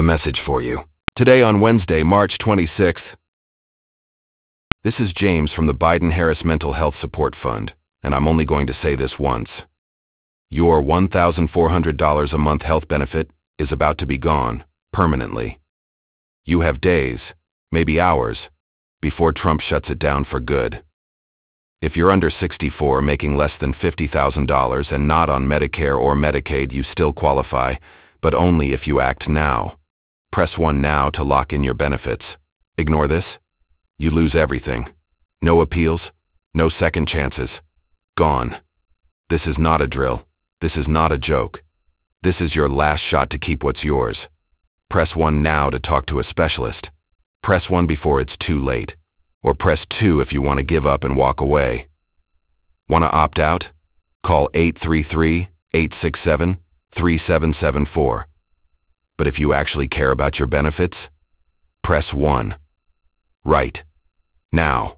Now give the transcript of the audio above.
A message for you. Today on Wednesday, March 26th. This is James from the Biden-Harris Mental Health Support Fund, and I'm only going to say this once. Your $1,400 a month health benefit is about to be gone, permanently. You have days, maybe hours, before Trump shuts it down for good. If you're under 64 making less than $50,000 and not on Medicare or Medicaid, you still qualify, but only if you act now. Press 1 now to lock in your benefits. Ignore this. You lose everything. No appeals, no second chances. Gone. This is not a drill. This is not a joke. This is your last shot to keep what's yours. Press 1 now to talk to a specialist. Press 1 before it's too late. Or press 2 if you want to give up and walk away. Want to opt out? Call 833-867-3774. But if you actually care about your benefits, press 1. Right. Now.